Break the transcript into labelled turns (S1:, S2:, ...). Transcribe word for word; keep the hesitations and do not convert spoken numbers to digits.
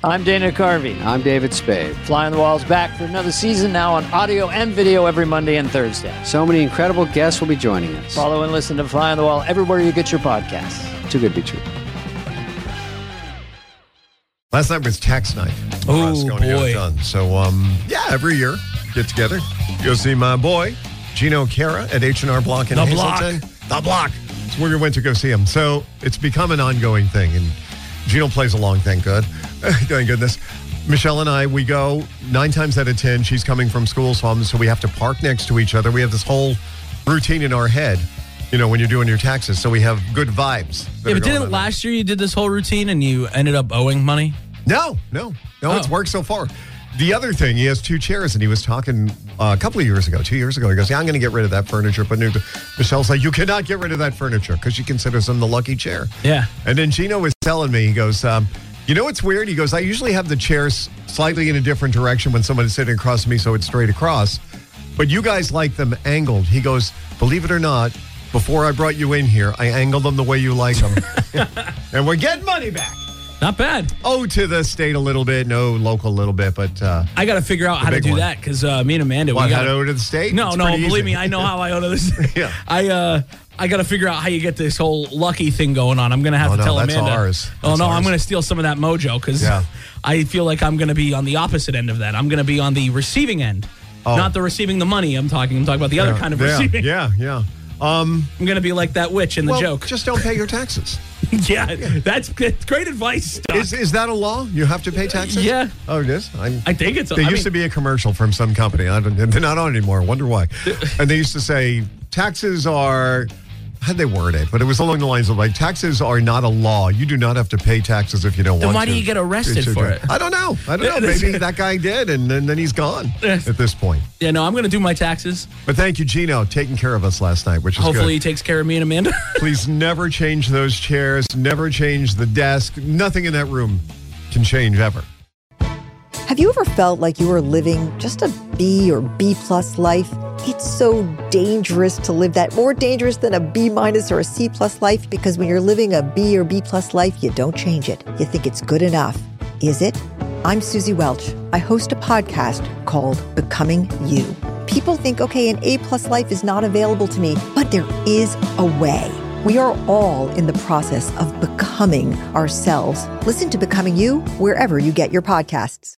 S1: I'm Dana Carvey.
S2: I'm David Spade.
S1: Fly on the Wall's back for another season, now on audio and video every Monday and Thursday.
S2: So many incredible guests will be joining us.
S1: Follow and listen to Fly on the Wall everywhere you get your podcasts.
S2: Too good to be true.
S3: Last night was tax night.
S4: Oh,
S3: us going to get
S4: boy.
S3: it done. So, um, yeah, every year, get together. Go see my boy, Gino Cara, at H and R Block in
S4: The
S3: Hazleton. The Block. It's where we went to go see him. So it's become an ongoing thing. And Gino plays along, thank God. Thank goodness. Michelle and I, we go nine times out of ten. She's coming from school, so, I'm, so we have to park next to each other. We have this whole routine in our head, you know, when you're doing your taxes. So we have good vibes. that
S4: Yeah,
S3: are
S4: but
S3: going
S4: didn't
S3: on.
S4: last year you did this whole routine and you ended up owing money?
S3: No, no, no.
S4: Oh.
S3: It's worked so far. The other thing, he has two chairs, and he was talking uh, a couple of years ago, two years ago. He goes, "Yeah, I'm going to get rid of that furniture." But new. Michelle's like, "You cannot get rid of that furniture because she considers him the lucky chair."
S4: Yeah.
S3: And then Gino was telling me, he goes, um, "You know what's weird?" He goes, "I usually have the chairs slightly in a different direction when someone's sitting across from me, so it's straight across. But you guys like them angled." He goes, "Believe it or not, before I brought you in here, I angled them the way you like them, and we're getting money back."
S4: Not bad.
S3: Oh, to the state a little bit, no local a little bit, but uh,
S4: I got to figure out how to
S3: big
S4: do
S3: one.
S4: that because uh, me and Amanda,
S3: what,
S4: we got
S3: how to go to the state?
S4: No,
S3: It's
S4: no,
S3: pretty
S4: believe
S3: easy.
S4: me, I know how I owe to this.
S3: Yeah.
S4: I uh, I got to figure out how you get this whole lucky thing going on. I'm gonna have
S3: Oh,
S4: to
S3: no,
S4: tell
S3: that's
S4: Amanda.
S3: ours.
S4: Oh
S3: That's
S4: no, I'm
S3: ours.
S4: gonna steal some of that mojo because
S3: Yeah.
S4: I feel like I'm gonna be on the opposite end of that. I'm gonna be on the receiving end,
S3: Oh.
S4: not the receiving the money. I'm talking. I'm talking about the other
S3: Yeah,
S4: kind of
S3: yeah,
S4: receiving.
S3: Yeah, yeah. Um,
S4: I'm gonna be like that witch in the
S3: well,
S4: joke.
S3: just don't pay your taxes.
S4: yeah, that's, that's great advice. Doc.
S3: Is is that a law? You have to pay taxes?
S4: Yeah.
S3: Oh, it is? I,
S4: I think it's.
S3: there
S4: I
S3: used
S4: mean,
S3: to be a commercial from some company. I don't, they're not on anymore. I wonder why. And they used to say, taxes are... How'd they word it? But it was along the lines of like, taxes are not a law. You do not have to pay taxes if you don't
S4: Then
S3: want
S4: why
S3: to.
S4: do you get arrested
S3: It's a-
S4: for it?
S3: I don't know. I don't know. Maybe that guy did, and then, then he's gone at this point.
S4: Yeah, no, I'm gonna do my taxes.
S3: But thank you, Gino, taking care of us last night, which is
S4: Hopefully, he
S3: good.
S4: takes care of me and Amanda.
S3: Please never change those chairs. Never change the desk. Nothing in that room can change ever.
S5: Have you ever felt like you were living just a B or B plus life? It's so dangerous to live that, more dangerous than a B minus or a C plus life, because when you're living a B or B plus life, you don't change it. You think it's good enough. Is it? I'm Susie Welch. I host a podcast called Becoming You. People think, okay, an A plus life is not available to me, but there is a way. We are all in the process of becoming ourselves. Listen to Becoming You wherever you get your podcasts.